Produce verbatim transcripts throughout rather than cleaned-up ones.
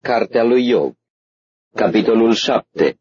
Cartea lui Iov, capitolul șapte.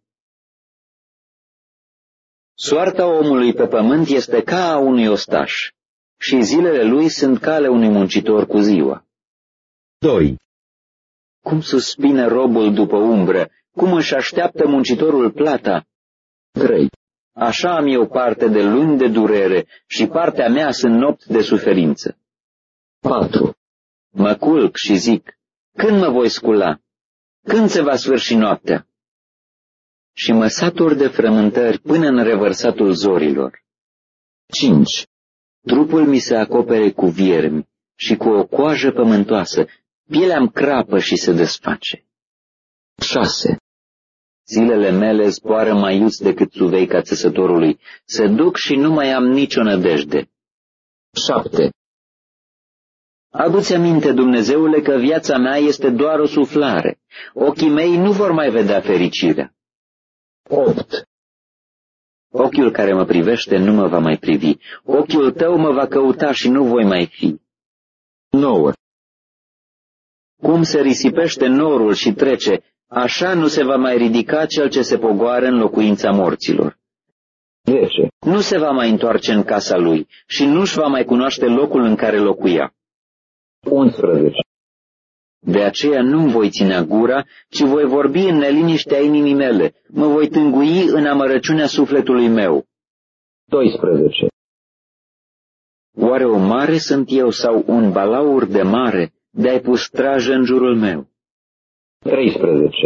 Soarta omului pe pământ este ca a unui ostaș, și zilele lui sunt ca ale unui muncitor cu ziua. doi. Cum suspină robul după umbră, cum își așteaptă muncitorul plata? trei. Așa am eu parte de luni de durere și partea mea sunt nopți de suferință. patru. Mă culc și zic, când mă voi scula? Când se va sfârși noaptea? Și mă satur de frământări până în revărsatul zorilor. cinci. Trupul mi se acopere cu viermi și cu o coajă pământoasă, pielea-mi crapă și se desface. șase. Zilele mele zboară mai iuț decât țuveica țesătorului, se duc și nu mai am nicio nădejde. șapte. Adu-ți aminte, Dumnezeule, că viața mea este doar o suflare. Ochii mei nu vor mai vedea fericirea. opt. Ochiul care mă privește nu mă va mai privi. Ochiul tău mă va căuta și nu voi mai fi. nouă. Cum se risipește norul și trece, așa nu se va mai ridica cel ce se pogoară în locuința morților. zece. Nu se va mai întoarce în casa lui și nu-și va mai cunoaște locul în care locuia. unsprezece. De aceea nu-mi voi ține gura, ci voi vorbi în neliniștea inimii mele, mă voi tângui în amărăciunea sufletului meu. doisprezece. Oare o mare sunt eu sau un balaur de mare de-ai pus strajă în jurul meu? treisprezece.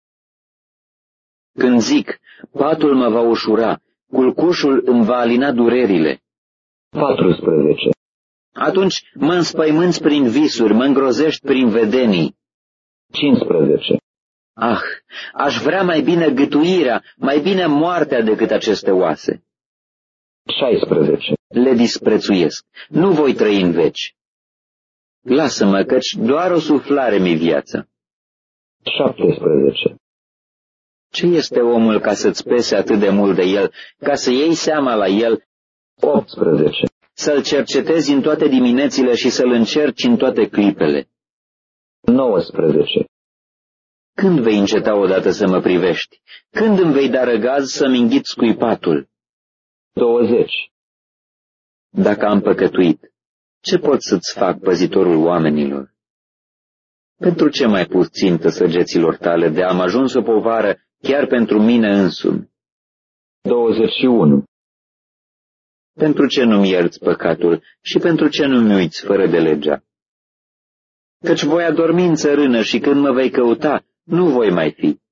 Când zic, patul mă va ușura, culcușul îmi va alina durerile, patrusprezece. atunci mă înspăimânți prin visuri, mă îngrozești prin vedenii. cincisprezece. Ah, aș vrea mai bine gâtuirea, mai bine moartea decât aceste oase. șaisprezece. Le disprețuiesc, nu voi trăi în veci. Lasă-mă, căci doar o suflare mi viața. șaptesprezece. Ce este omul ca să-ți pese atât de mult de el, ca să iei seama la el, optsprezece. să-l cercetezi în toate diminețile și să-l încerci în toate clipele? nouăsprezece. Când vei înceta odată să mă privești? Când îmi vei da răgaz să-mi înghit scuipatul? douăzeci. Dacă am păcătuit, ce pot să-ți fac, păzitorul oamenilor? Pentru ce mai pus țintă săgeților tale de am ajuns o povară chiar pentru mine însumi? douăzeci și unu. Pentru ce nu-mi ierți păcatul și pentru ce nu-mi uiți fără de legea? Căci voi adormi în țărână și când mă vei căuta, nu voi mai fi.